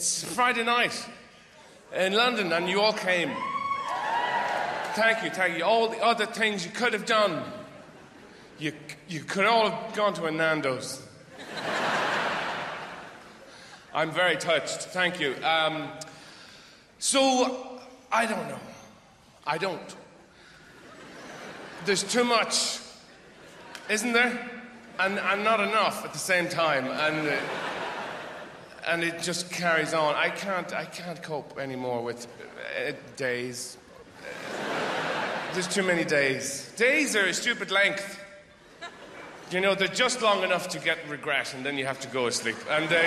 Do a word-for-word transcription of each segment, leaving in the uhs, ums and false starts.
It's Friday night in London and you all came. Thank you, thank you. All the other things you could have done. You, you could all have gone to a Nando's. I'm very touched, thank you. Um, so, I don't know. I don't. There's too much, isn't there? And, and not enough at the same time. And... Uh, And it just carries on. I can't, I can't cope anymore with uh, days. There's too many days. Days are a stupid length. You know, they're just long enough to get regret, and then you have to go asleep. And uh,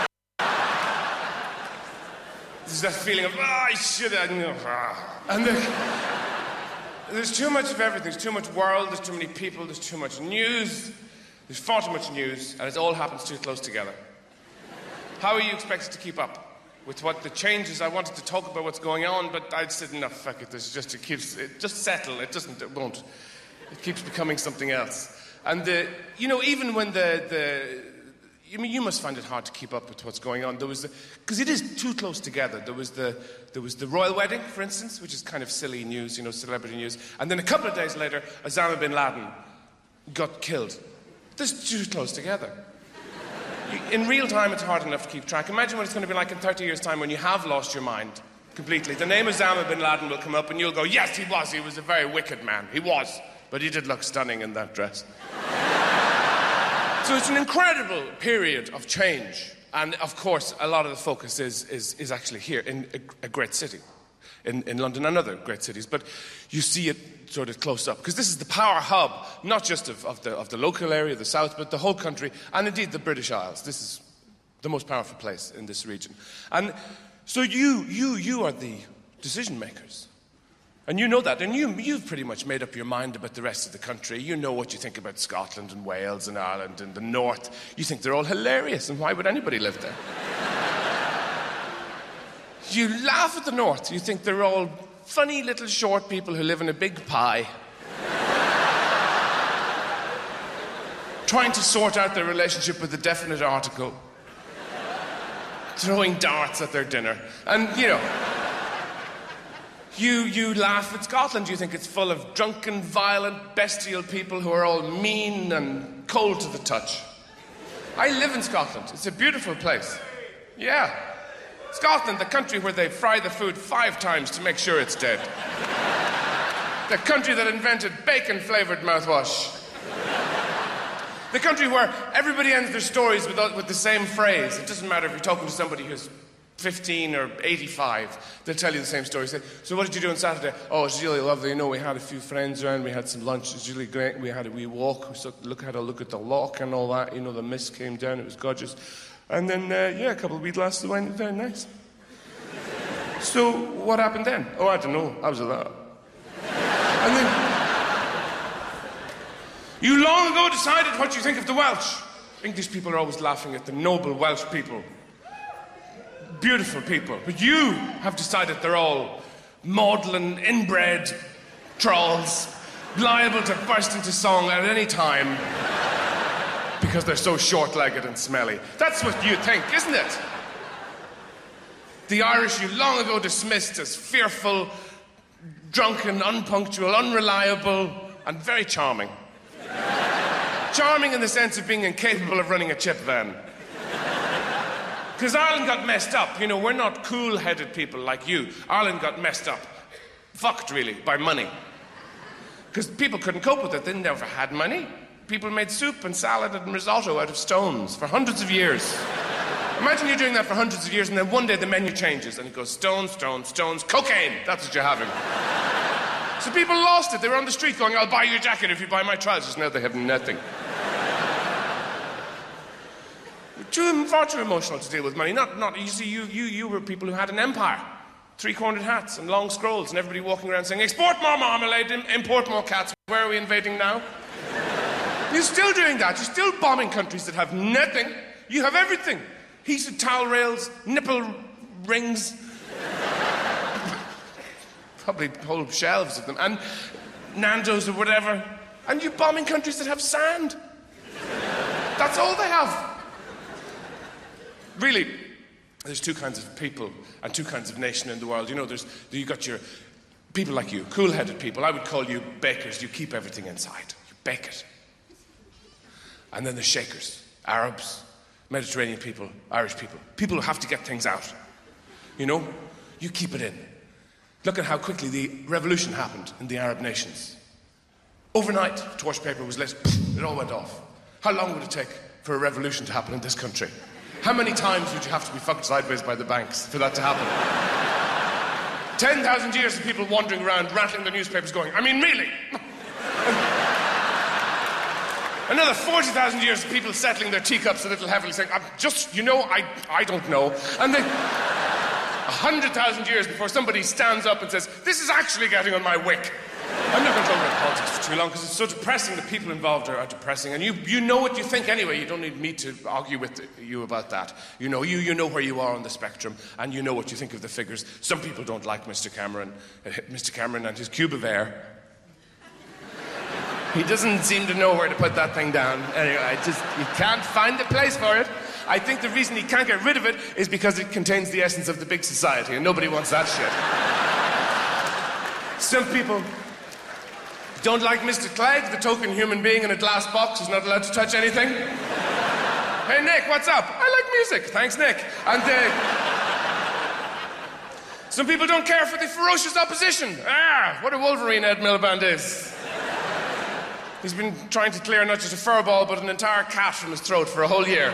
there's that feeling of, ah, I should have. And the, there's too much of everything. There's too much world. There's too many people. There's too much news. There's far too much news, and it all happens too close together. How are you expected to keep up with what the changes? I wanted to talk about what's going on, but I said, no, fuck it. There's just, it keeps, it just settle. It doesn't, it won't. It keeps becoming something else. And the, you know, even when the, the, I mean, you must find it hard to keep up with what's going on. There was the, because it is too close together. There was the, there was the royal wedding, for instance, which is kind of silly news, you know, celebrity news. And then a couple of days later, Osama bin Laden got killed. This too close together. In real time, it's hard enough to keep track. Imagine what it's going to be like in thirty years' time when you have lost your mind completely. The name Osama bin Laden will come up and you'll go, yes, he was. He was a very wicked man. He was. But he did look stunning in that dress. So it's an incredible period of change. And, of course, a lot of the focus is, is, is actually here in a, a great city, in, in London and other great cities. But you see it sort of close up, because this is the power hub, not just of, of, the, of the local area, the south, but the whole country, and indeed the British Isles. This is the most powerful place in this region. And so you, you, you are the decision makers. And you know that, and you, you've pretty much made up your mind about the rest of the country. You know what you think about Scotland and Wales and Ireland and the north. You think they're all hilarious, and why would anybody live there? You laugh at the north. You think they're all funny little short people who live in a big pie, trying to sort out their relationship with a definite article, throwing darts at their dinner. And, you know, you, you laugh at Scotland. You think it's full of drunken, violent, bestial people who are all mean and cold to the touch. I live in Scotland. It's a beautiful place. Yeah. Scotland, the country where they fry the food five times to make sure it's dead. The country that invented bacon-flavoured mouthwash. The country where everybody ends their stories with, with the same phrase. It doesn't matter if you're talking to somebody who's fifteen or eighty-five, they'll tell you the same story. Say, so what did you do on Saturday? Oh, it was really lovely. You know, we had a few friends around, we had some lunch, it was really great. We had a wee walk, we took, look, had a look at the loch and all that. You know, the mist came down, it was gorgeous. And then, uh, yeah, a couple of wee glasses of wine, very nice. So, what happened then? Oh, I don't know, I was at that. And then, you long ago decided what you think of the Welsh. English people are always laughing at the noble Welsh people. Beautiful people. But you have decided they're all maudlin, inbred trolls, liable to burst into song at any time. Because they're so short-legged and smelly. That's what you think, isn't it? The Irish you long ago dismissed as fearful, drunken, unpunctual, unreliable, and very charming. Charming in the sense of being incapable of running a chip van. Because Ireland got messed up. You know, we're not cool-headed people like you. Ireland got messed up. Fucked, really, by money. Because people couldn't cope with it. They never had money. People made soup and salad and risotto out of stones for hundreds of years. Imagine you're doing that for hundreds of years and then one day the menu changes and it goes stones, stones, stones, cocaine. That's what you're having. So people lost it. They were on the street going, I'll buy you a jacket if you buy my trousers. Now they have nothing. Too, far too emotional to deal with money. Not, not, you see, you, you, you were people who had an empire. Three-cornered hats and long scrolls and everybody walking around saying, export more marmalade, import more cats. Where are we invading now? You're still doing that. You're still bombing countries that have nothing. You have everything. Heated towel rails, nipple rings. Probably whole shelves of them. And Nando's or whatever. And you're bombing countries that have sand. That's all they have. Really, there's two kinds of people and two kinds of nation in the world. You know, there's you got your people like you, cool-headed people. I would call you bakers. You keep everything inside. You bake it. And then the shakers, Arabs, Mediterranean people, Irish people. People who have to get things out. You know, you keep it in. Look at how quickly the revolution happened in the Arab nations. Overnight, torch paper was lit. It all went off. How long would it take for a revolution to happen in this country? How many times would you have to be fucked sideways by the banks for that to happen? ten thousand years of people wandering around, rattling their newspapers going, I mean, really? Another forty thousand years of people settling their teacups a little heavily, saying, I'm just, you know, I, I don't know. And then one hundred thousand years before somebody stands up and says, this is actually getting on my wick. I'm not going to talk about politics for too long because it's so depressing. The people involved are, are depressing. And you, you know what you think anyway. You don't need me to argue with you about that. You know, you, you know where you are on the spectrum and you know what you think of the figures. Some people don't like Mister Cameron, uh, Mister Cameron and his cube of air. He doesn't seem to know where to put that thing down. Anyway, I just, you can't find a place for it. I think the reason he can't get rid of it is because it contains the essence of the big society, and nobody wants that shit. Some people don't like Mister Clegg, the token human being in a glass box who's not allowed to touch anything. Hey, Nick, what's up? I like music. Thanks, Nick. And uh, some people don't care for the ferocious opposition. Ah, what a Wolverine Ed Miliband is. He's been trying to clear not just a fur ball, but an entire cat from his throat for a whole year.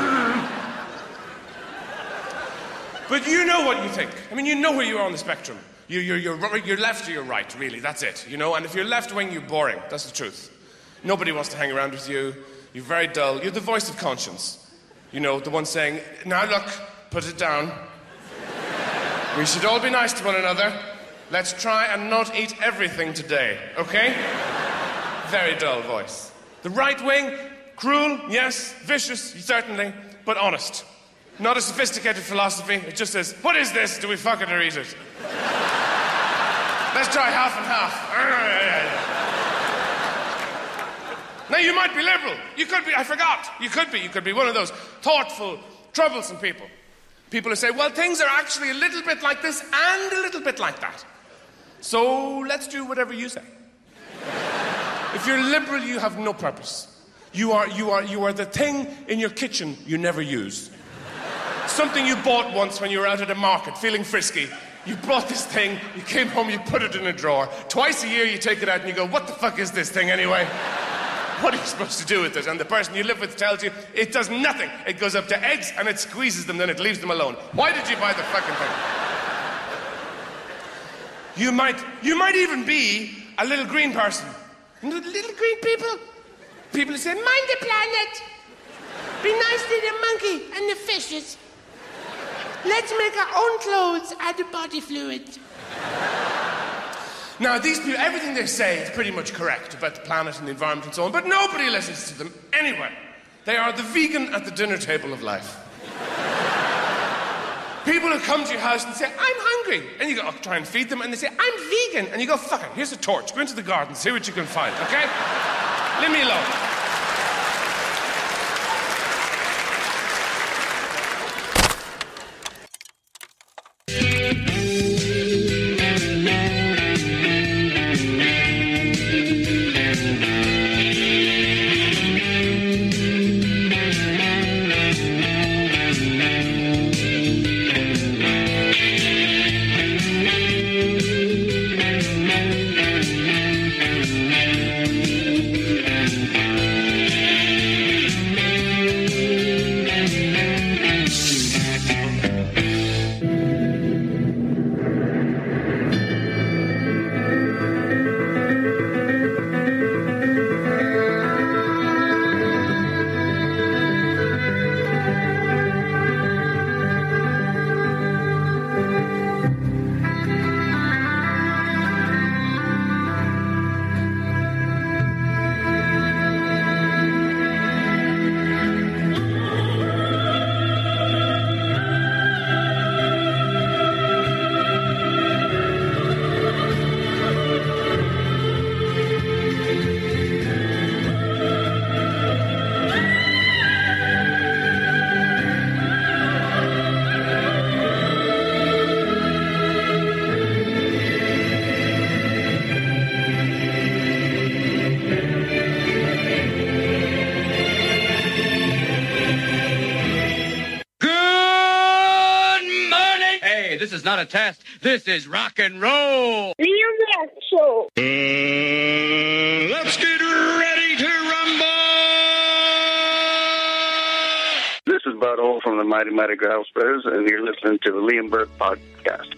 But you know what you think. I mean, you know where you are on the spectrum. You, you're, you're, you're left or you're right, really. That's it, you know? And if you're left-wing, you're boring. That's the truth. Nobody wants to hang around with you. You're very dull. You're the voice of conscience. You know, the one saying, now look, put it down. We should all be nice to one another. Let's try and not eat everything today, okay? Very dull voice. The right wing, cruel, yes, vicious, certainly, but honest. Not a sophisticated philosophy. It just says, what is this? Do we fuck it or eat it? Let's try half and half. Now, you might be liberal. You could be, I forgot. You could be. You could be one of those thoughtful, troublesome people. People who say, well, things are actually a little bit like this and a little bit like that. So let's do whatever you say. If you're liberal, you have no purpose. You are, you are, you are the thing in your kitchen you never use. Something you bought once when you were out at a market, feeling frisky. You brought this thing, you came home, you put it in a drawer. Twice a year you take it out and you go, what the fuck is this thing anyway? What are you supposed to do with it? And the person you live with tells you, it does nothing. It goes up to eggs and it squeezes them, then it leaves them alone. Why did you buy the fucking thing? You might, you might even be a little green person. Little green people. People who say, mind the planet. Be nice to the monkey and the fishes. Let's make our own clothes out of body fluid. Now, these people, everything they say is pretty much correct about the planet and the environment and so on, but nobody listens to them anyway. They are the vegan at the dinner table of life. People who come to your house and say, I'm hungry. And you go, oh, try and feed them. And they say, I'm vegan. And you go, fuck it, here's a torch. Go into the garden, see what you can find, okay? Leave me alone. this is not a test. This is rock and roll. Liam Left Show. Uh, let's get ready to rumble. This is Bud Hole from the Mighty Mighty Growl Spreaders, and you're listening to the Liam Burke Podcast.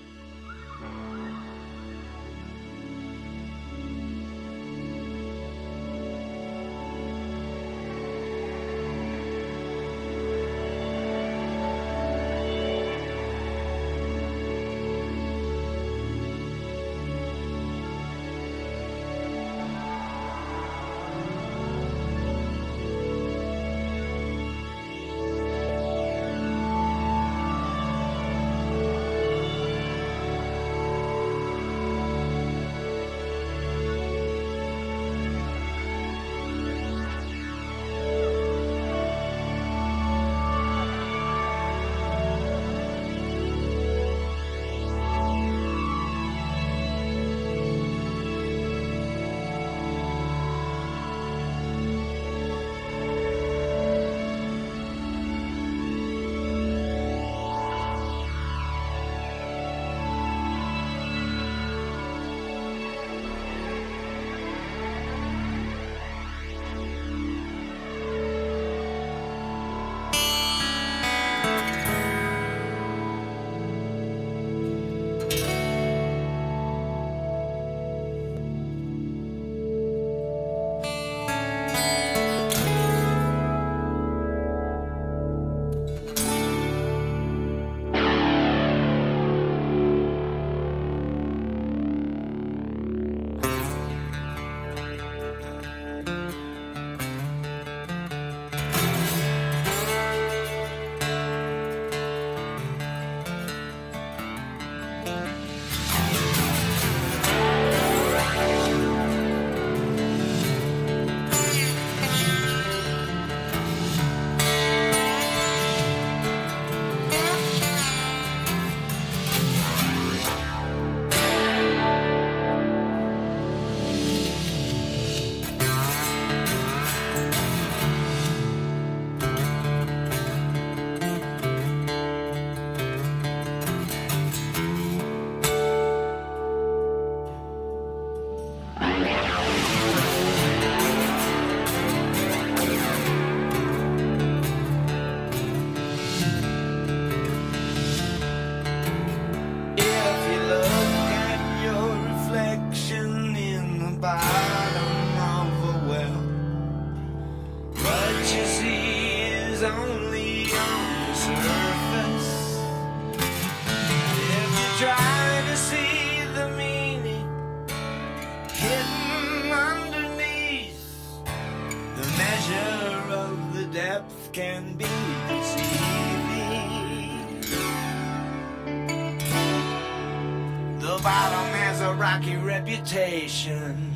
Reputation.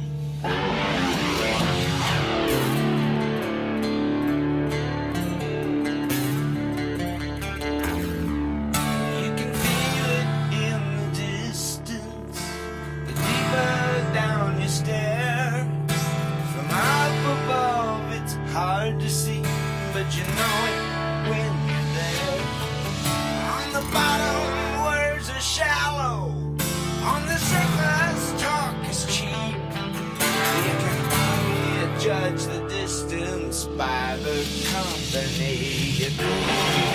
You can feel it in the distance, the deeper down you stare. From up above it's hard to see, but you know it when you're there. On the bottom words are shallow, on the surface talk is cheap. You can only judge the distance by the company you keep.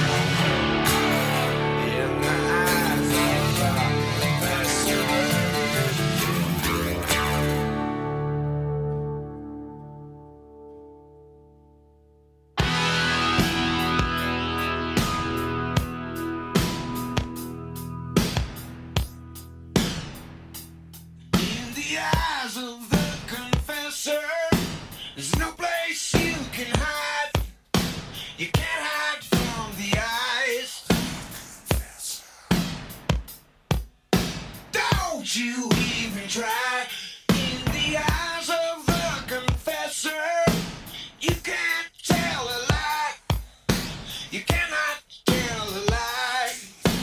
In the eyes of the professor. In the eyes of the confessor, there's no place you can hide. You can't hide from the eyes. Don't you even try. In the eyes of the confessor, you can't tell a lie. You cannot tell a lie.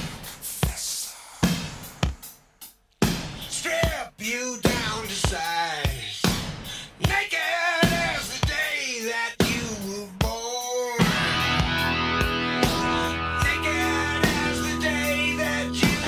Strip you down to size, naked as the day that you were born. Naked as the day that you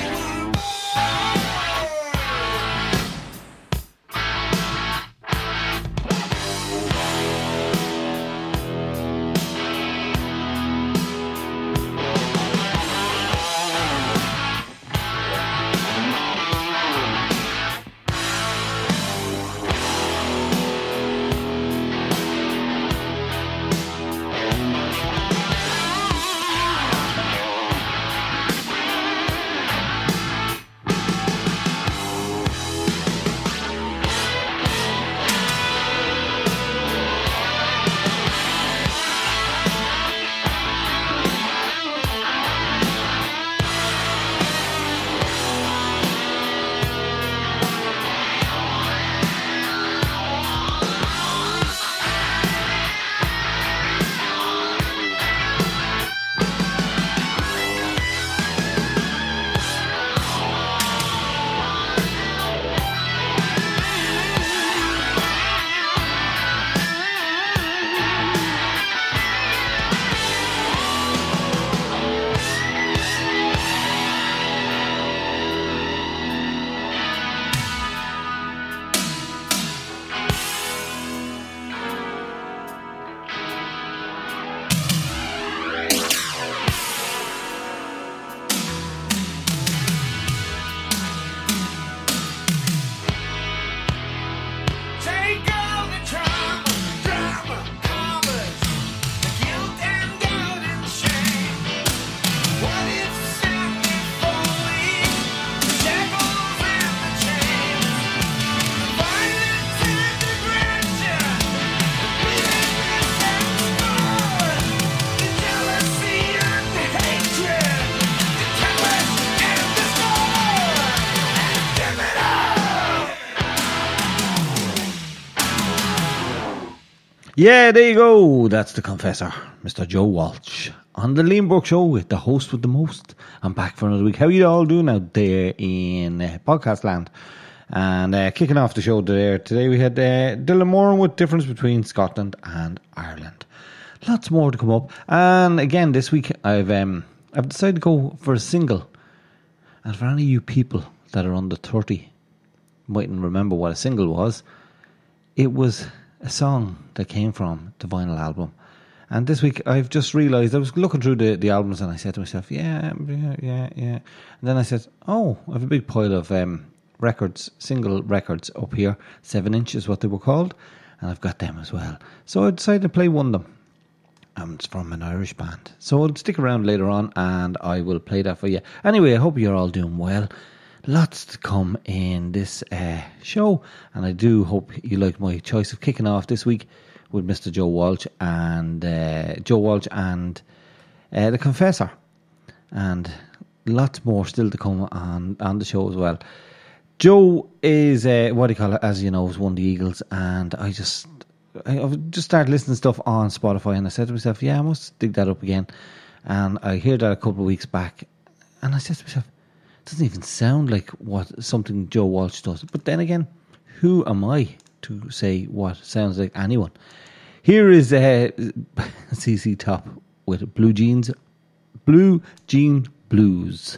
Yeah, there you go. That's the Confessor, Mister Joe Walsh, on the Liam Burke Show with the host with the most. I'm back for another week. How you all doing out there in uh, podcast land? And uh, kicking off the show there today, we had uh, Dylan Moran with difference between Scotland and Ireland. Lots more to come up. And again, this week I've um, I've decided to go for a single. And for any of you people that are under thirty, mightn't remember what a single was. It was a song that came from the vinyl album. And this week I've just realised, I was looking through the, the albums and I said to myself, yeah, yeah, yeah, yeah. And then I said, oh, I have a big pile of um, records, single records up here. Seven Inch is what they were called. And I've got them as well. So I decided to play one of them. Um, it's from an Irish band. So I'll stick around later on and I will play that for you. Anyway, I hope you're all doing well. Lots to come in this uh, show, and I do hope you like my choice of kicking off this week with Mister Joe Walsh and uh, Joe Walsh and uh, the Confessor, and lots more still to come on on the show as well. Joe is uh, what do you call it? As you know, has won the Eagles, and I just I just started listening to stuff on Spotify, and I said to myself, "Yeah, I must dig that up again." And I heard that a couple of weeks back, and I said to myself, doesn't even sound like what something Joe Walsh does. But then again, who am I to say what sounds like anyone? Here is uh, C C Top with Blue Jeans, Blue Jean Blues.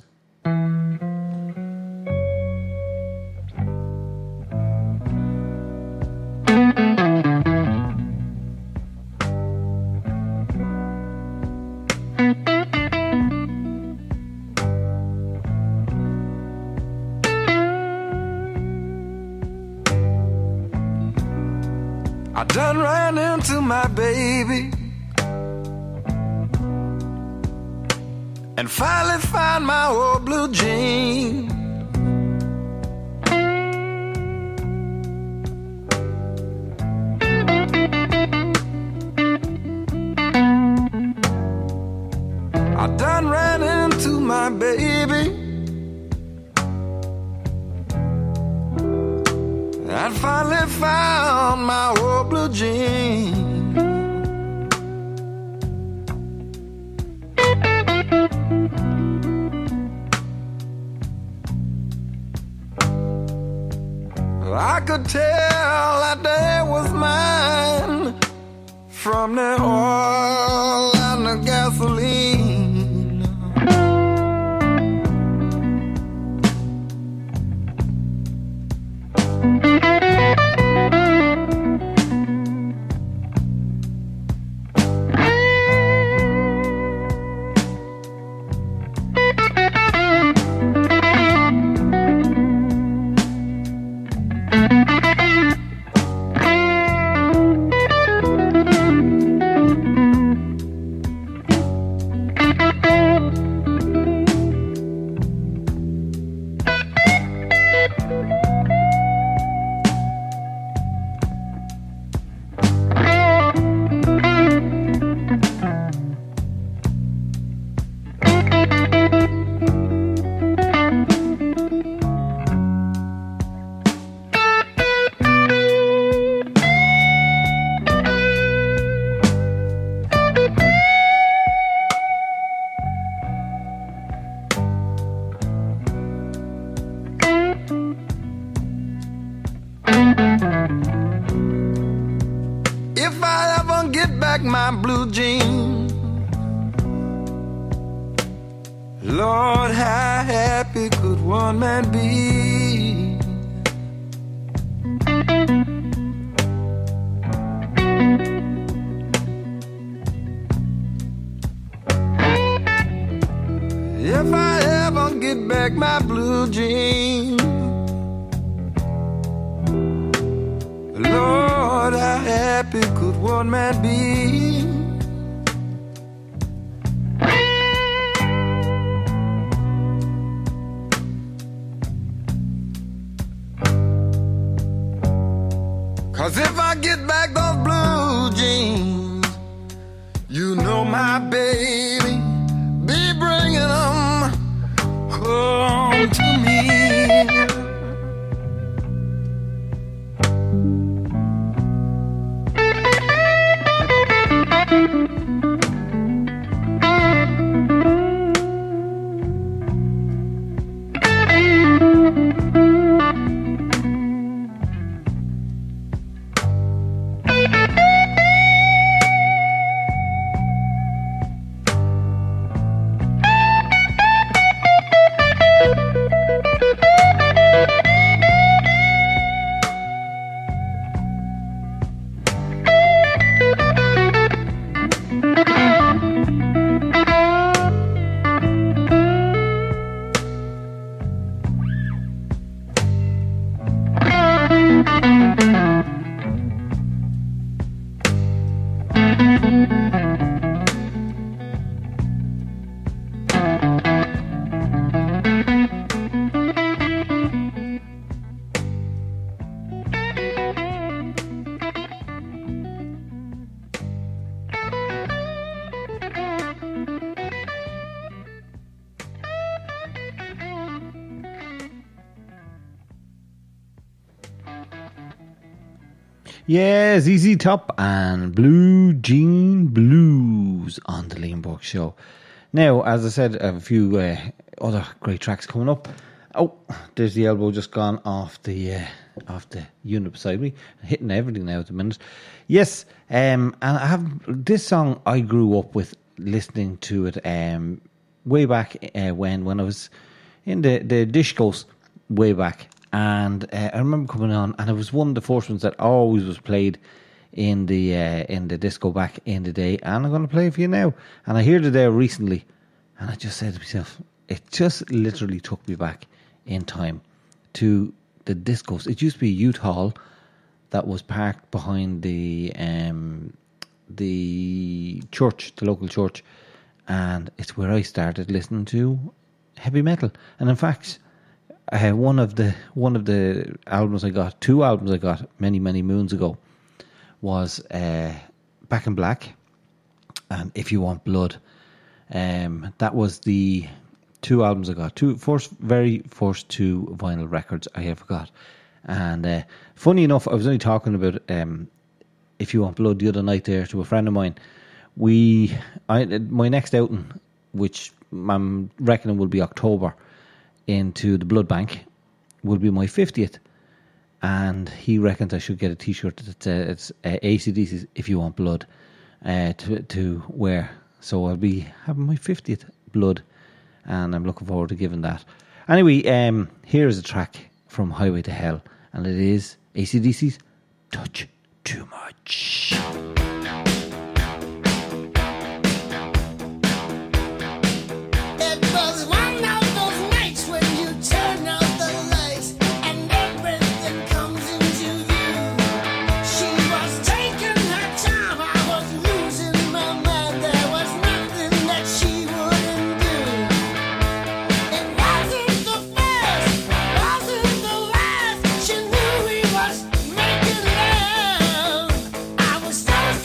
I done ran into my baby and finally found my old blue jean. I done ran into my baby and finally found my old blue jean. I could tell that day was mine from the oil and the gasoline. If I ever get back my blue jeans, Lord, how happy could one man be? If I ever get back my blue jeans, Lord, how happy could one man be? Cause if I get back those blue jeans, you know my baby be bringing them home to me. Yeah, Z Z Top and Blue Jean Blues on the Liam Burke Show. Now, as I said, I have a few uh, other great tracks coming up. Oh, there's the elbow just gone off the uh, off the unit beside me, hitting everything now at the minute. Yes, um, and I have this song. I grew up with listening to it um, way back uh, when when I was in the the discos way back, and uh, I remember coming on, and it was one of the first ones that always was played in the uh, in the disco back in the day, and I'm going to play it for you now. And I heard it there recently, and I just said to myself, it just literally took me back in time to the discos. It used to be a youth hall that was parked behind the um, the church, the local church, and it's where I started listening to heavy metal. And in fact, uh, one of the one of the albums I got, two albums I got many many moons ago, was uh, Back in Black and If You Want Blood. Um, that was the two albums I got, two first, very first two vinyl records I ever got. And uh, funny enough, I was only talking about um, If You Want Blood the other night there to a friend of mine. We, I, my next outing, which I'm reckoning will be October, into the Blood Bank, will be my fiftieth. And he reckons I should get a T-shirt that uh, it's uh, A C D C's If You Want Blood uh, to to wear. So I'll be having my fiftieth Blood, and I'm looking forward to giving that. Anyway, um, here is a track from Highway to Hell, and it is A C D C's Touch Too Much. Making love, I was so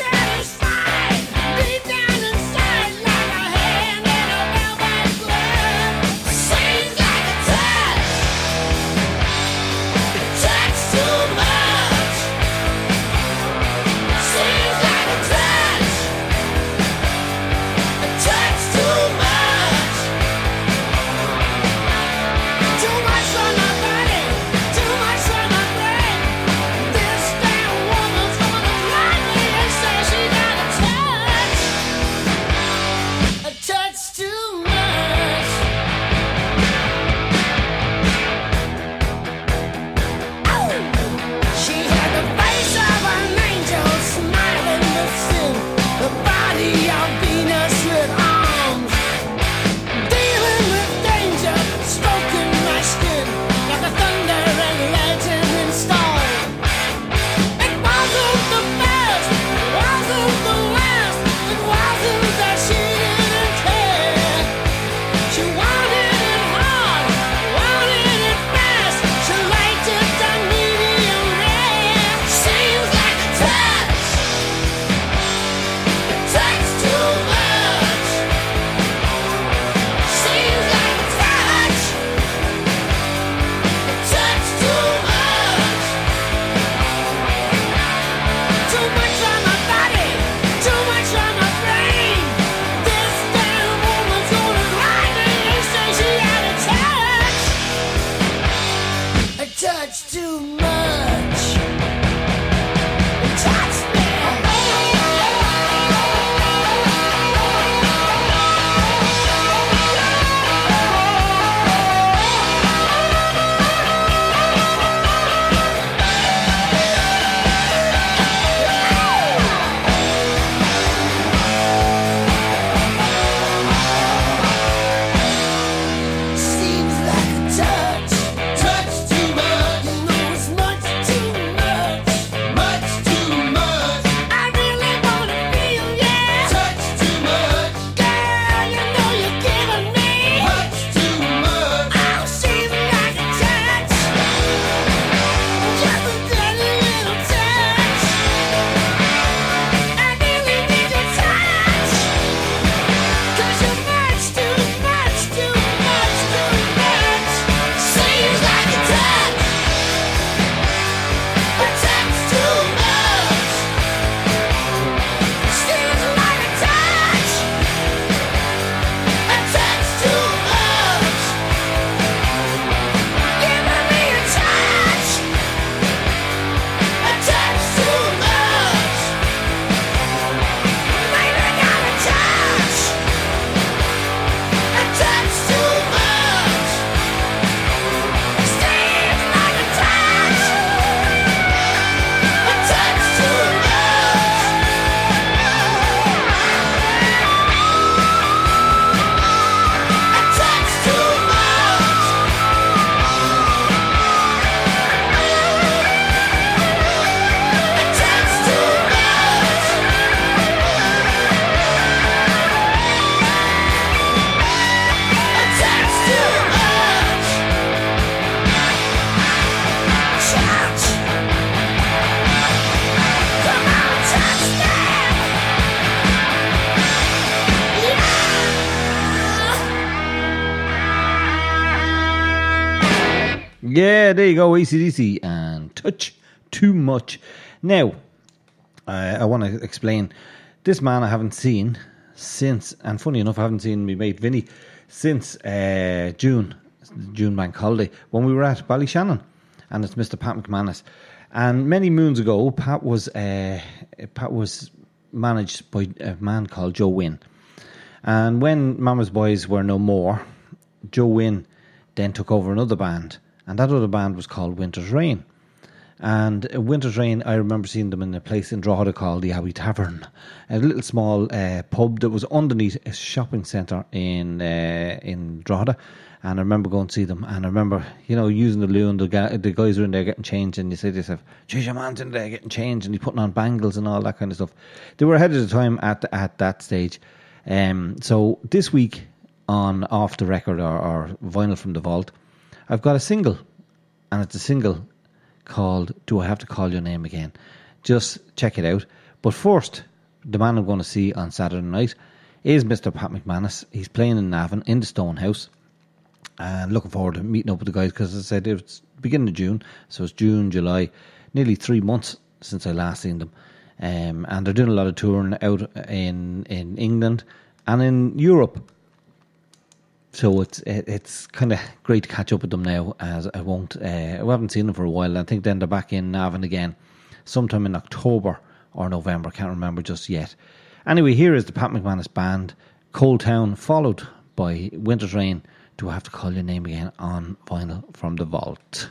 Yeah, there you go, A C D C and Touch Too Much. Now, uh, I want to explain, this man I haven't seen since, and funny enough, I haven't seen my mate Vinny since uh, June, June bank holiday, when we were at Ballyshannon, and it's Mister Pat McManus. And many moons ago, Pat was uh, Pat was managed by a man called Joe Wynn. And when Mama's Boys were no more, Joe Wynn then took over another band, and that other band was called Winter's Rain. And Winter's Rain, I remember seeing them in a place in Drogheda called the Abbey Tavern, a little small uh, pub that was underneath a shopping centre in uh, in Drogheda. And I remember going to see them, and I remember, you know, using the loo, and the, guy, the guys are in there getting changed, and you say to yourself, geez, your man's in there getting changed, and he's putting on bangles and all that kind of stuff. They were ahead of the time at at that stage. Um, so this week on Off the Record, or, or Vinyl from the Vault, I've got a single, and it's a single called Do I Have to Call Your Name Again? Just check it out. But first, the man I'm going to see on Saturday night is Mister Pat McManus. He's playing in Navan in the Stonehouse, and looking forward to meeting up with the guys, because as I said, it's beginning of June, so it's June, July, nearly three months since I last seen them. Um, and they're doing a lot of touring out in, in England and in Europe. So it's it, it's kind of great to catch up with them now, as I won't uh, I haven't seen them for a while. I think then they're back in Navan again sometime in October or November, can't remember just yet. Anyway, here is the Pat McManus Band, Cold Town, followed by Winter's Rain, Do I Have to Call Your Name Again, on Vinyl from the Vault.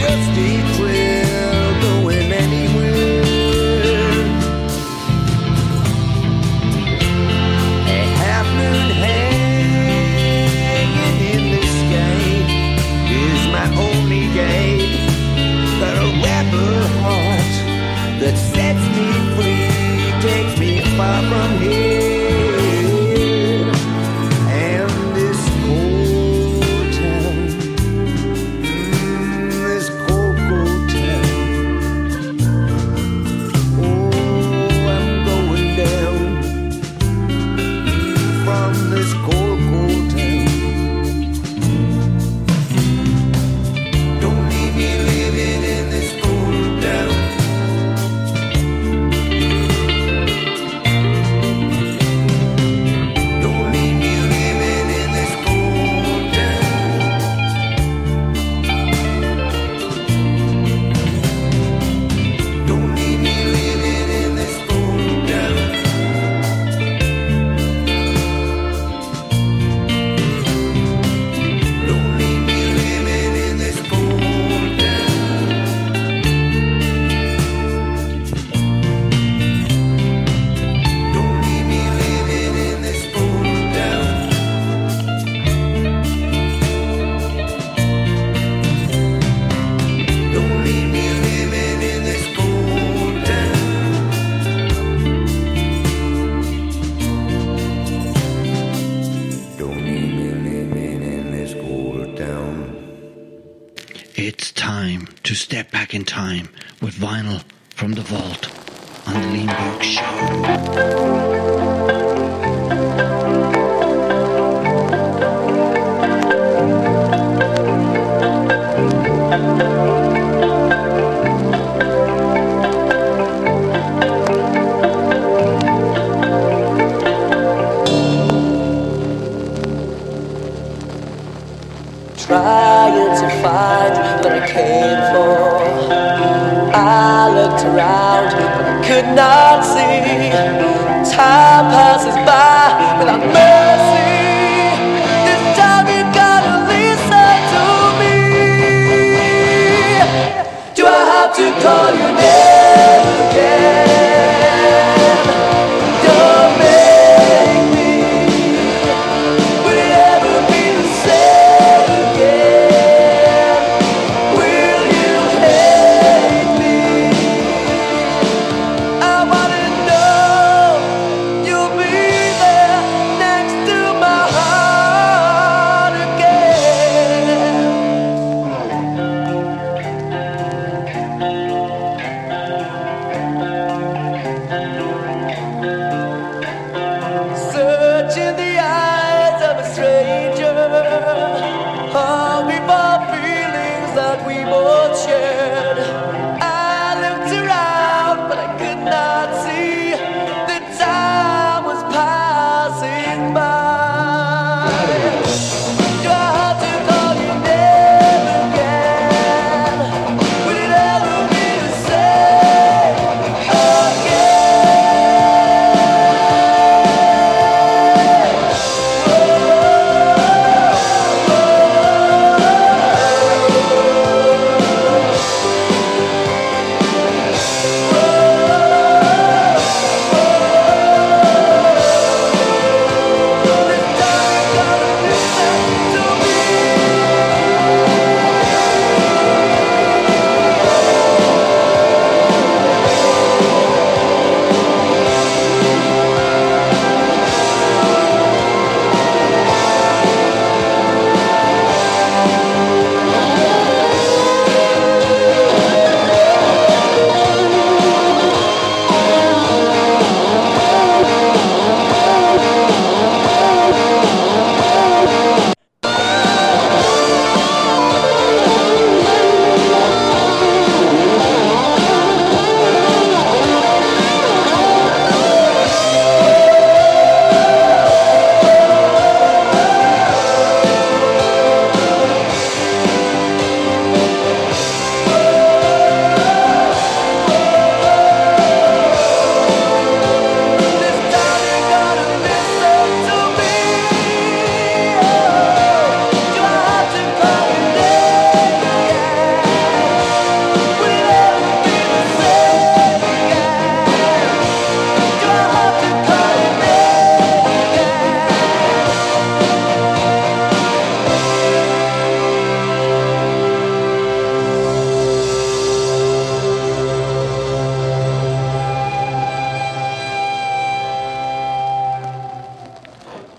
just stay clear, going anywhere. A half moon hanging in the sky is my only guide. Got a rebel heart that sets me free, takes me far from here. And this cold town, mm, this cold, cold town. Oh, I'm going down from this cold, cold town. Don't leave me living in this cold town. Don't leave me living in this cold town. Don't leave me living in this cold town. Don't leave me living in this cold town. Don't leave me living in this cold town. Don't leave me living in this cold town. Don't leave me living in this cold town. It's time to step back in time with vinyl from the vault on the Liam Burke Show. Trying to find what I came for. I looked around, but I could not see. Time passes by without mercy. This time you gotta listen to me. Do I have to call your name again? Don't make me. Will it ever be the same again? Will you hate me? I wanna know you'll be there next to my heart again.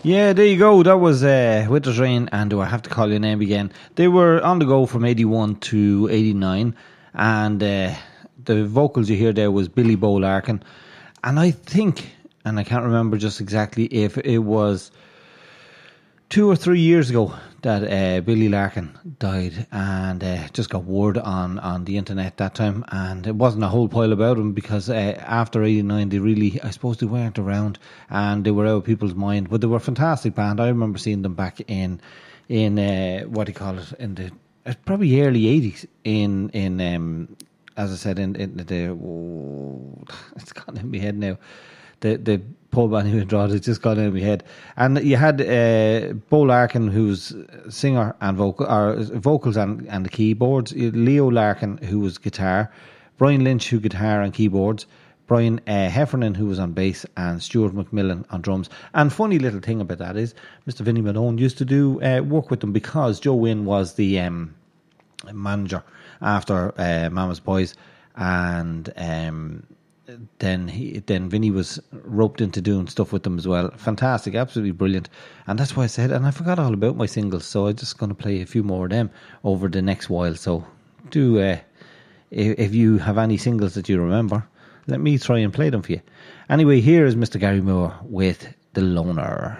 Yeah, there you go. That was uh, Winter's Rain, and Do I Have to Call Your Name Again? They were on the go from eighty-one to eighty-nine, and uh, the vocals you hear there was Billy Bo Larkin. And I think, and I can't remember just exactly if it was two or three years ago that uh, Billy Larkin died, and uh, just got word on, on the internet that time, and it wasn't a whole pile about him because uh, after eighty-nine they really, I suppose they weren't around and they were out of people's mind, but they were a fantastic band. I remember seeing them back in in uh, what do you call it, in the uh, probably early eighties in in um, as I said in, in the oh, it's gone in my head now, the the pub anyway, it's just got in my head. And you had uh, Bo Larkin, who's singer and vocal, or vocals and, and the keyboards. Leo Larkin, who was guitar. Brian Lynch, who guitar and keyboards. Brian uh, Heffernan, who was on bass, and Stuart McMillan on drums. And funny little thing about that is Mister Vinnie Malone used to do uh, work with them because Joe Wynn was the um, manager after uh, Mama's Boys, and um, then he, then Vinny was roped into doing stuff with them as well. Fantastic, absolutely brilliant. And that's why I said, and I forgot all about my singles, so I'm just going to play a few more of them over the next while. So do uh, if, if you have any singles that you remember, let me try and play them for you. Anyway, here is Mister Gary Moore with The Loner.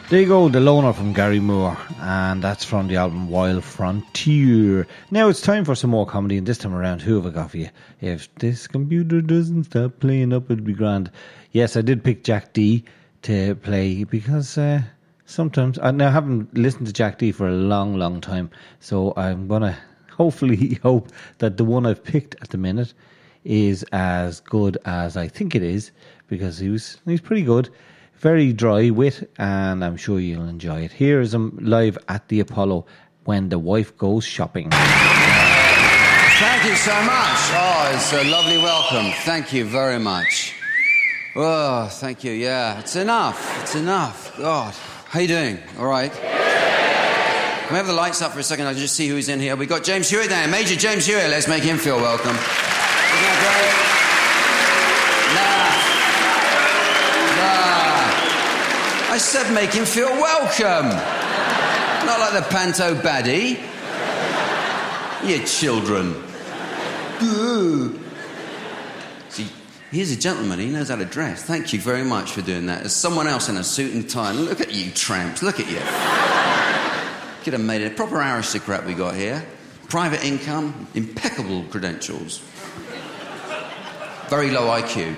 There you go, The Loner from Gary Moore, and that's from the album Wild Frontier. Now it's time for some more comedy, and this time around, who have I got for you? If this computer doesn't stop playing up, it'd be grand. Yes, I did pick Jack D to play because uh, sometimes, I now haven't listened to Jack D for a long, long time, so I'm going to hopefully hope that the one I've picked at the minute is as good as I think it is, because he was he's pretty good. Very dry wit, and I'm sure you'll enjoy it. Here is him live at the Apollo when the wife goes shopping. Thank you so much. Oh, it's a lovely welcome. Thank you very much. Oh, thank you. Yeah, it's enough. It's enough. God. How you doing? All right? Can we have the lights up for a second? I can just see who's in here. We've got James Hewitt there. Major James Hewitt. Let's make him feel welcome. Isn't that great? I said make him feel welcome. Not like the panto baddie. You children. Ooh. See, here's a gentleman. He knows how to dress. Thank you very much for doing that. There's someone else in a suit and tie. Look at you, tramps. Look at you. Could have made it a proper aristocrat we got here. Private income, impeccable credentials. Very low I Q.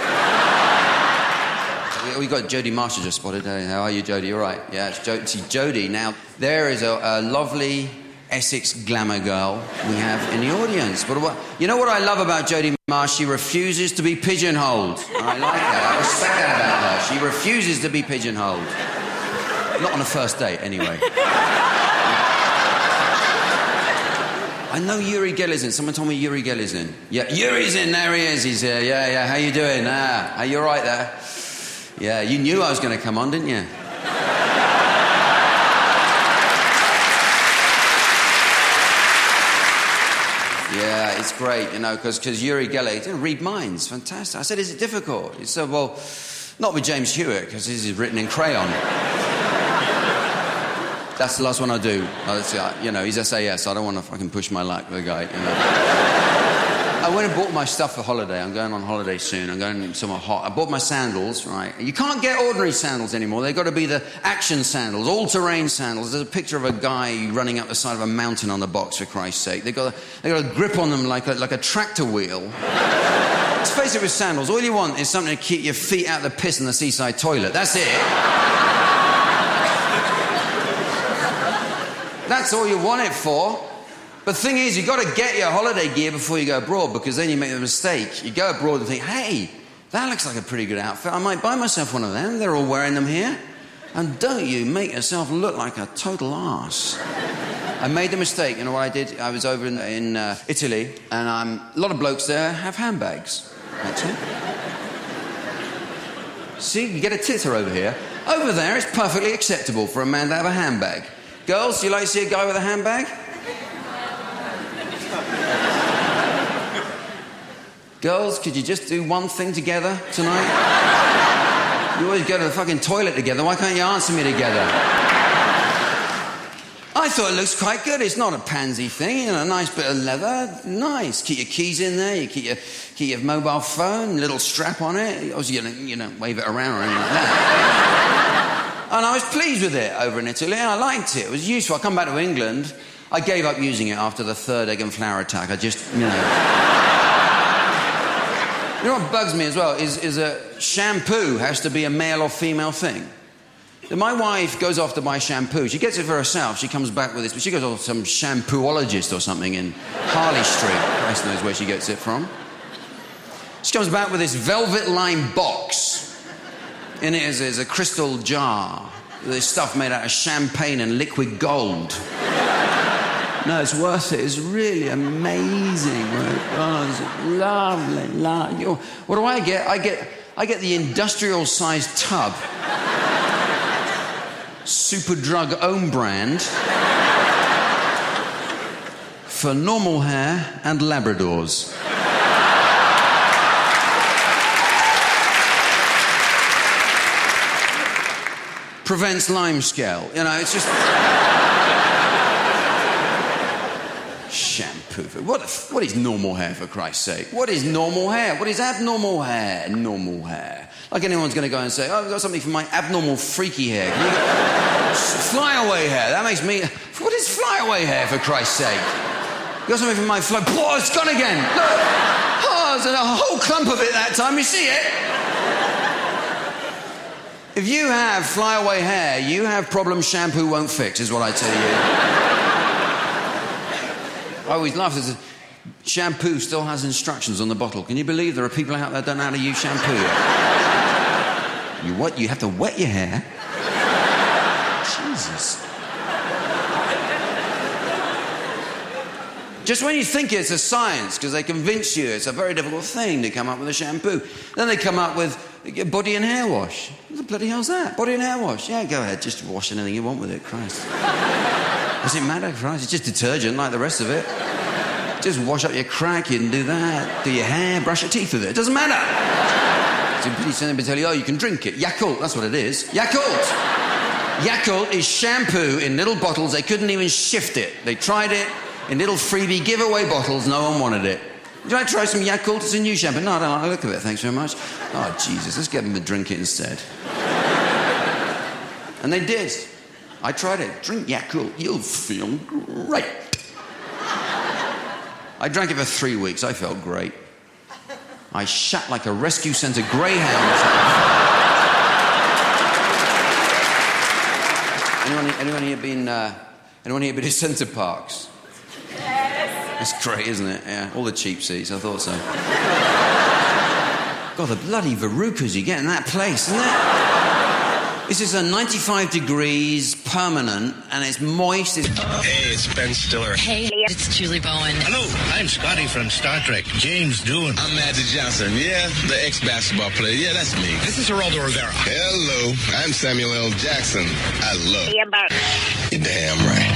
We got Jodie Marshall just spotted. Hey, how are you, Jodie? All right. Yeah, it's, jo- it's Jodie. Now, there is a, a lovely Essex glamour girl we have in the audience. But what, you know what I love about Jodie Marsh? She refuses to be pigeonholed. I like that. I respect that about her. She refuses to be pigeonholed. Not on a first date, anyway. I know Uri Geller's in. Someone told me Uri Geller's in. Yeah, Uri's in. There he is. He's here. Yeah, yeah. How you doing? Ah, are you all right there? Yeah, you knew I was going to come on, didn't you? Yeah, it's great, you know, because Uri Geller, he didn't read minds. Fantastic. I said, is it difficult? He said, well, not with James Hewitt, because this is written in crayon. That's the last one I do. You know, he's S A S. I don't want to fucking push my luck with the guy, you know. I went and bought my stuff for holiday. I'm going on holiday soon. I'm going somewhere hot. I bought my sandals, right? You can't get ordinary sandals anymore. They've got to be the action sandals, all-terrain sandals. There's a picture of a guy running up the side of a mountain on the box, for Christ's sake. They've got a, they've got a grip on them like a, like a tractor wheel. Let's face it with sandals. All you want is something to keep your feet out of the piss in the seaside toilet. That's it. That's all you want it for. But the thing is, you've got to get your holiday gear before you go abroad, because then you make the mistake. You go abroad and think, hey, that looks like a pretty good outfit. I might buy myself one of them. They're all wearing them here. And don't you make yourself look like a total arse. I made the mistake. You know what I did? I was over in, in uh, Italy, and um, a lot of blokes there have handbags. That's it. See, you get a titter over here. Over there, it's perfectly acceptable for a man to have a handbag. Girls, do you like to see a guy with a handbag? Girls, could you just do one thing together tonight? You always go to the fucking toilet together. Why can't you answer me together? I thought it looks quite good. It's not a pansy thing, you know, a nice bit of leather. Nice. Keep your keys in there. You keep your, keep your mobile phone, little strap on it. Obviously, you don't, you don't wave it around or anything like that. And I was pleased with it over in Italy, and I liked it. It was useful. I come back to England. I gave up using it after the third egg and flour attack. I just, you know... You know what bugs me as well is, is a shampoo has to be a male or female thing. So my wife goes off to buy shampoo. She gets it for herself. She comes back with this, but she goes off to some shampooologist or something in Harley Street. Christ knows where she gets it from. She comes back with this velvet-lined box. In it is, is a crystal jar. There's stuff made out of champagne and liquid gold. No, it's worth it. It's really amazing. Oh, it's lovely, lovely. What do I get? I get, I get the industrial-sized tub. Superdrug own brand. For normal hair and Labradors. Prevents limescale. You know, it's just... Shampoo. What, what is normal hair, for Christ's sake? What is normal hair? What is abnormal hair? Normal hair. Like anyone's going to go and say, oh, I've got something for my abnormal freaky hair. Can you get... Flyaway hair. That makes me... What is flyaway hair, for Christ's sake? You got something for my fly... Oh, it's gone again. Look. Oh, there's a whole clump of it that time. You see it? If you have flyaway hair, you have problems shampoo won't fix, is what I tell you. I always laugh. There's a... Shampoo still has instructions on the bottle. Can you believe there are people out there that don't know how to use shampoo yet? You what? You have to wet your hair? Jesus. Just when you think it's a science, because they convince you it's a very difficult thing to come up with a shampoo. Then they come up with body and hair wash. What the bloody hell's that? Body and hair wash. Yeah, go ahead. Just wash anything you want with it. Christ. Does it matter? Christ, it's just detergent like the rest of it. Just wash up your crack, you can do that. Do your hair, brush your teeth with it. It doesn't matter. So pretty soon they tell you, oh, you can drink it. Yakult, that's what it is. Yakult. Yakult is shampoo in little bottles. They couldn't even shift it. They tried it in little freebie giveaway bottles. No one wanted it. Would you like to try some Yakult? It's a new shampoo. No, I don't like the look of it. Thanks very much. Oh, Jesus, let's get them to drink it instead. And they did. I tried it. Drink Yakult. You'll feel great. I drank it for three weeks. I felt great. I shat like a rescue centre greyhound. anyone, anyone here been? Uh, anyone here been to Centre Parks? Yes. It's great, isn't it? Yeah, all the cheap seats. I thought so. God, the bloody verrucas you get in that place, isn't it? This is a ninety-five degrees permanent, and it's moist. It's... Hey, it's Ben Stiller. Hey, it's Julie Bowen. Hello, I'm Scotty from Star Trek. James Doohan. I'm Magic Johnson. Yeah, the ex-basketball player. Yeah, that's me. This is Geraldo Rivera. Hello, I'm Samuel L. Jackson. I love yeah, but... You're damn right.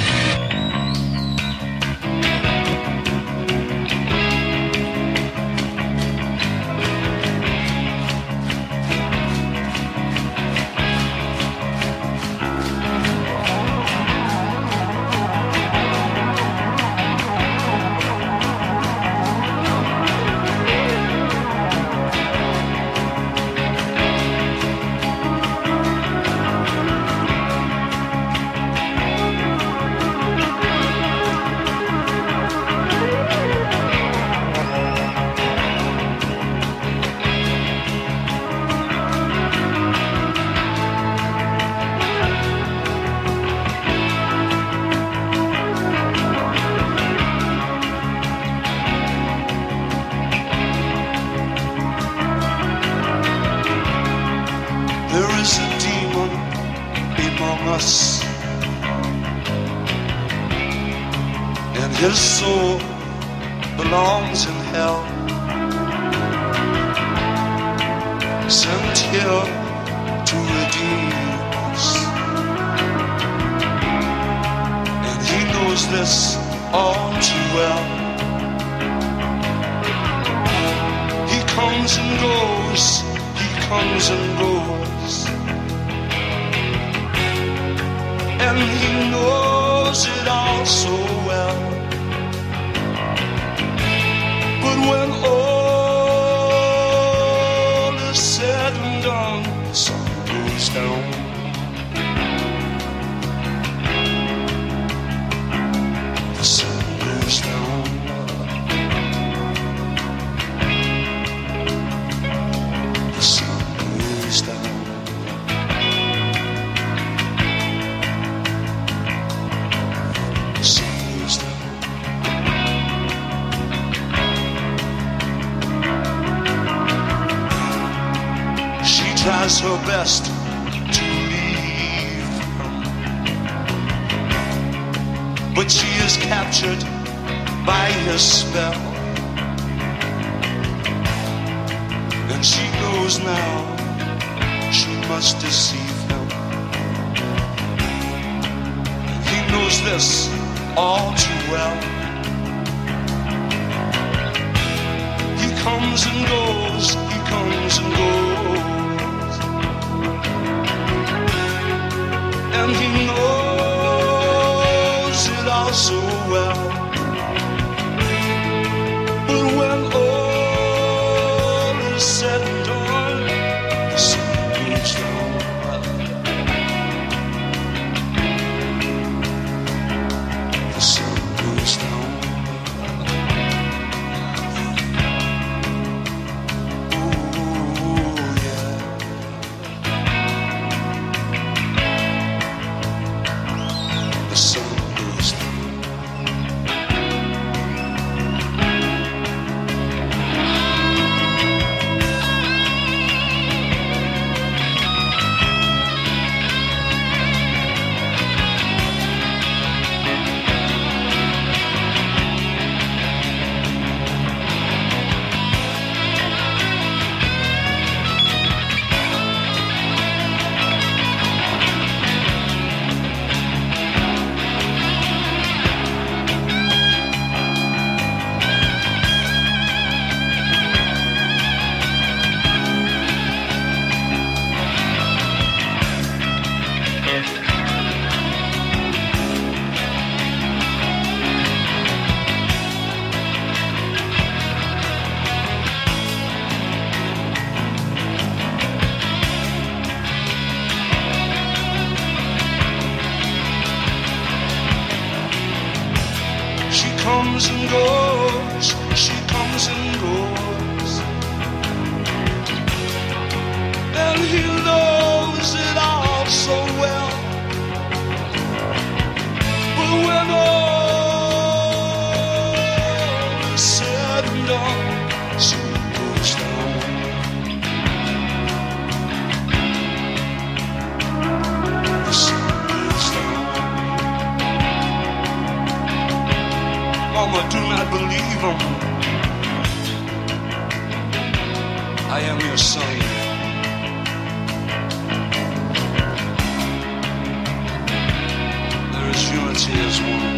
His soul belongs in hell, sent here to redeem us. And he knows this all too well. He comes and goes, he comes and goes, and he knows it all so well. But when all is said and done, the sun goes down. The sun goes down. The sun goes down. The sun goes down. Tries her best to leave him, but she is captured by his spell, and she knows now she must deceive him. He knows this all too well. He comes and goes, he comes and goes, and he knows it all so well. But when all is said and done, the sun and goes, she comes and goes. And he knows it all so well. But when all is said and done, sun goes down. The sun goes down. Mama, do not believe him. I am your son. There is unity as one.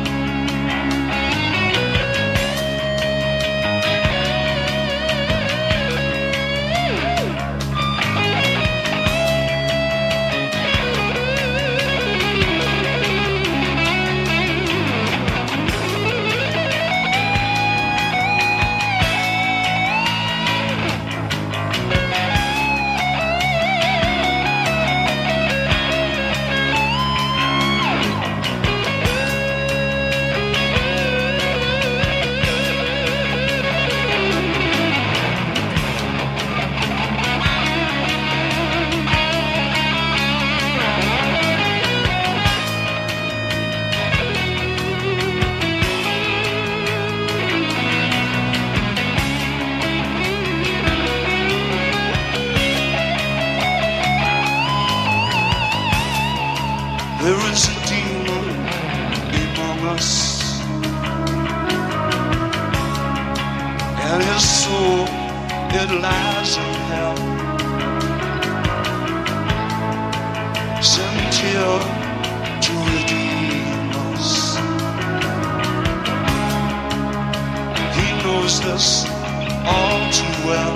There is a demon among us, and his soul, it lies in hell. Sent here to redeem us. He knows this all too well.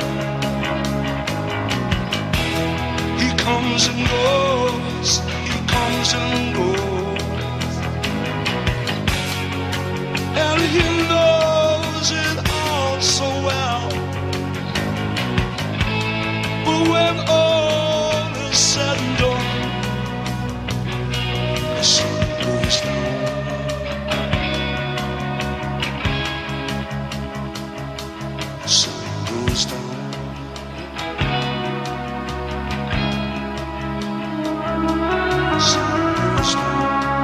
He comes and goes, he comes and goes, and he knows it all so well. But when all is said and done, the sun goes down. The sun goes down. The sun goes down.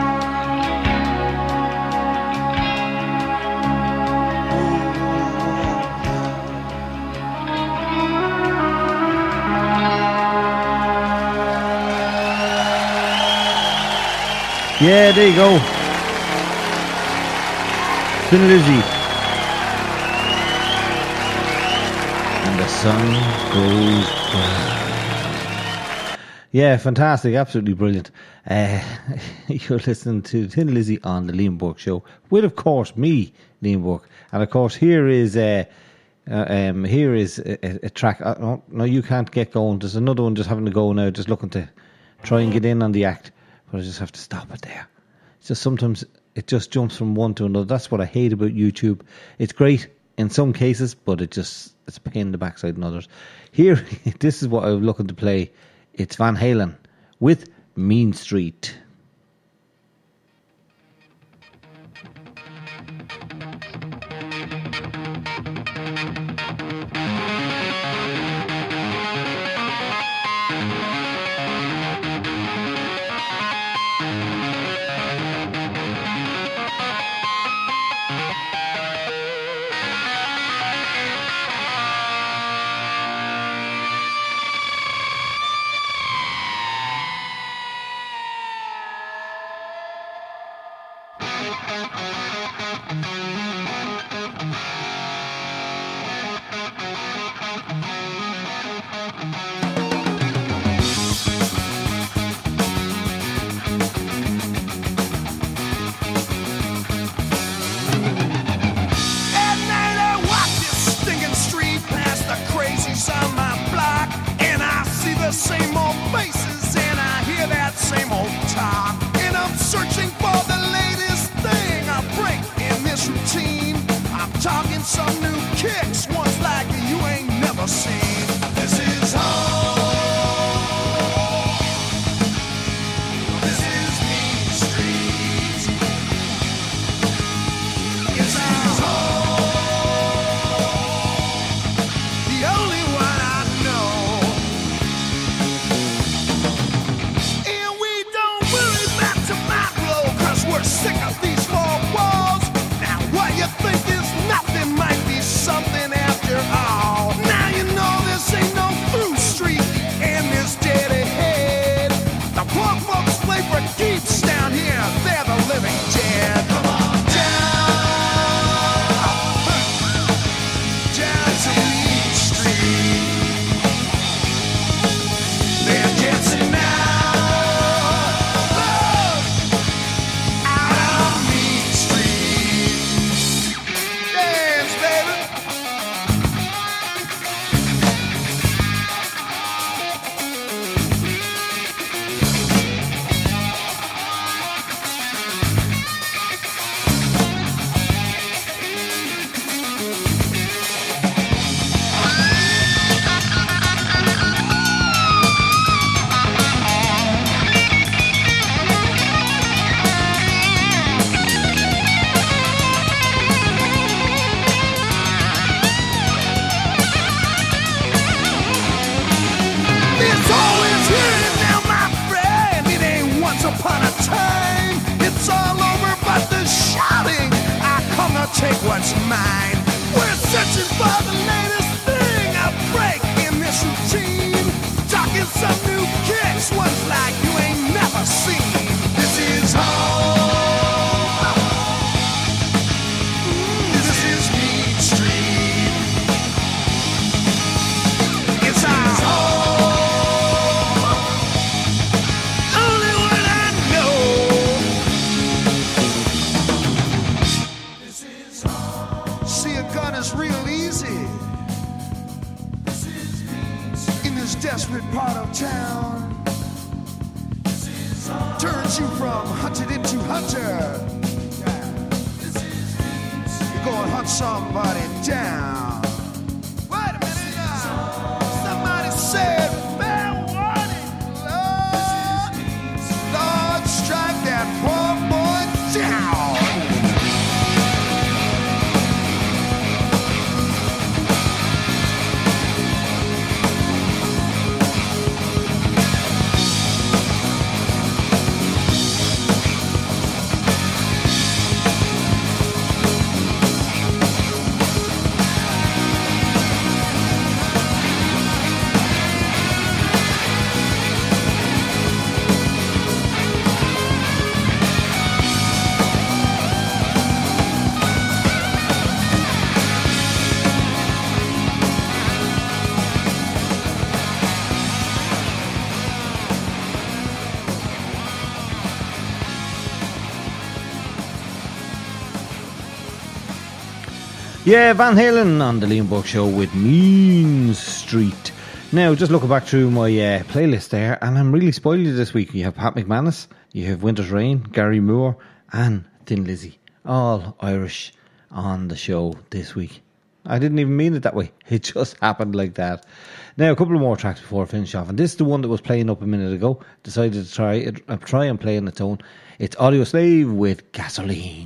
Yeah, there you go. Thin Lizzy. And the sun goes down. Yeah, fantastic. Absolutely brilliant. Uh, you're listening to Thin Lizzy on the Liam Burke Show with, of course, me, Liam Burke. And, of course, here is... Uh, Uh, um, here is a, a, a track. Uh, no, no, you can't get going. There's another one just having to go now, just looking to try and get in on the act, but I just have to stop it there. It's just sometimes it just jumps from one to another. That's what I hate about YouTube. It's great in some cases, but it just it's a pain in the backside in others. Here, this is what I'm looking to play. It's Van Halen with Mean Street. Same old faces and I hear that same old talk, and I'm searching for the latest thing I break in this routine. I'm talking some new kicks, ones like you ain't never seen. This is home. This is Mean Street. Yes, this is home. It's always here and now, my friend. It ain't once upon a time. It's all over, but the shouting. I come to take what's mine. We're searching for the latest thing. A break in this routine. Talking some new kicks, ones like you ain't never seen. This is home. Mm, this is Mean Street. It's our home. Only one I know. This is home. See, a gun is real easy. In this desperate part of town. Turns you from hunted into hunter. You go and hunt somebody down. Wait a minute now. Somebody said, fair warning, Lord. Lord, strike that poor boy down. Yeah, Van Halen on the Liam Burke Show with Mean Street. Now, just looking back through my uh, playlist there, and I'm really spoiled you this week. You have Pat McManus, you have Winter's Rain, Gary Moore, and Thin Lizzy. All Irish on the show this week. I didn't even mean it that way. It just happened like that. Now, a couple of more tracks before I finish off. And this is the one that was playing up a minute ago. Decided to try it, uh, try and play on its own. It's Audio Slave with Gasoline.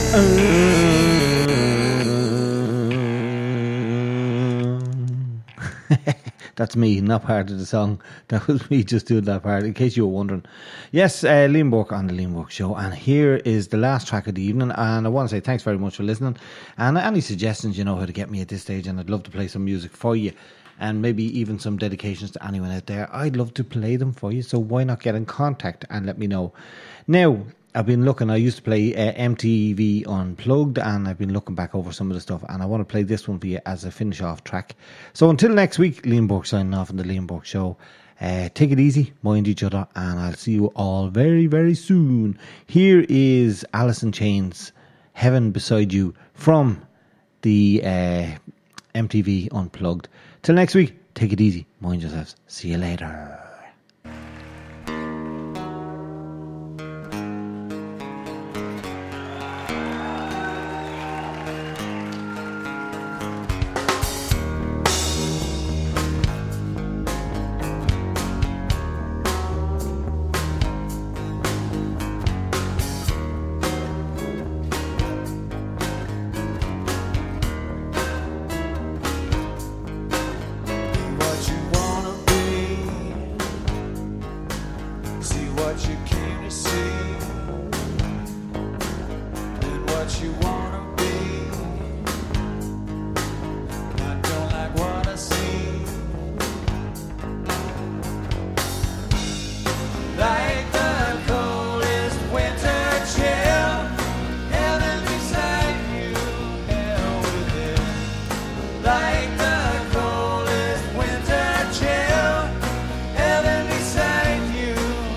That's me, not part of the song. That was me just doing that part, in case you were wondering. Yes, uh, Liam Burke on the Liam Burke Show. And here is the last track of the evening. And I want to say thanks very much for listening. And any suggestions, you know how to get me at this stage. And I'd love to play some music for you. And maybe even some dedications to anyone out there. I'd love to play them for you. So why not get in contact and let me know. Now, I've been looking, I used to play uh, M T V Unplugged, and I've been looking back over some of the stuff, and I want to play this one for you as a finish off track. So until next week, Liam Burke signing off on the Liam Burke Show. Uh, take it easy, mind each other, and I'll see you all very, very soon. Here is Alice in Chains, Heaven Beside You, from the uh, M T V Unplugged. Till next week, take it easy, mind yourselves. See you later.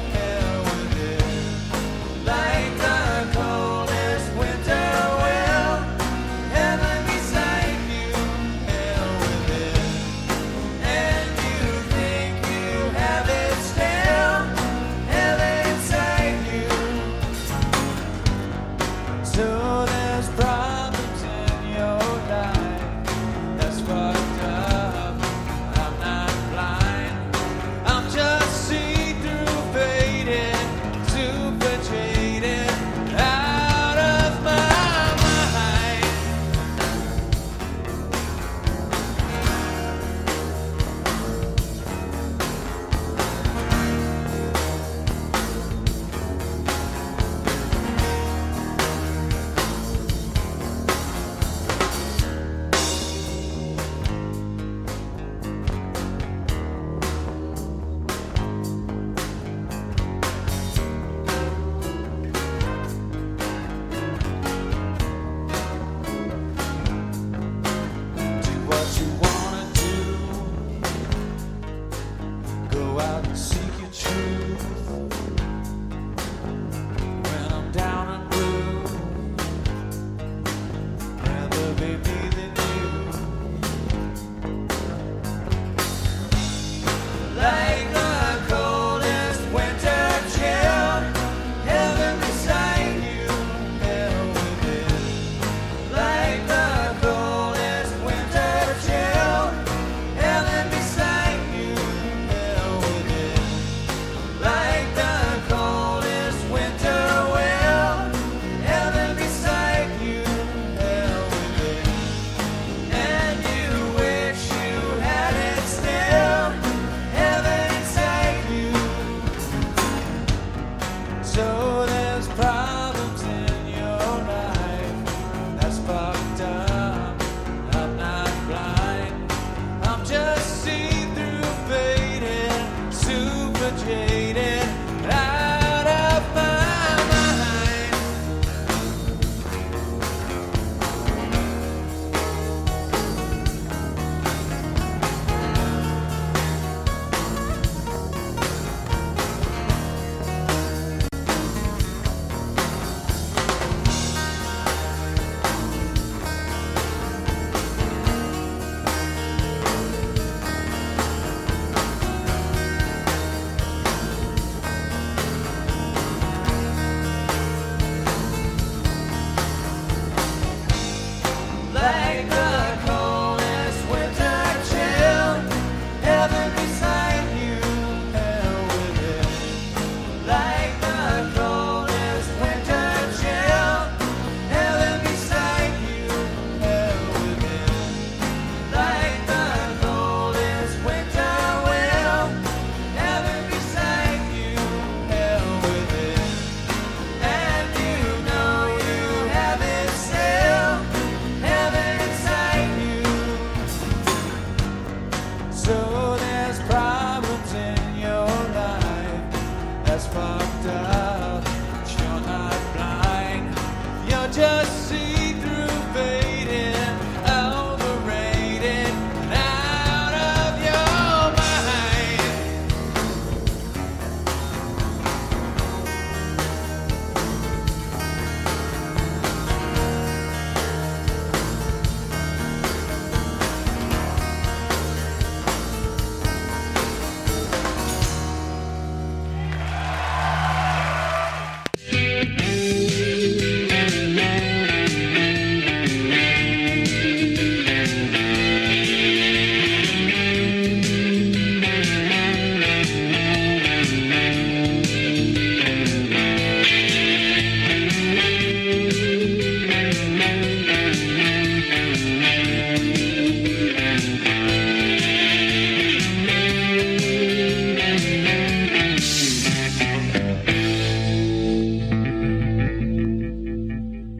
Well, satisfied.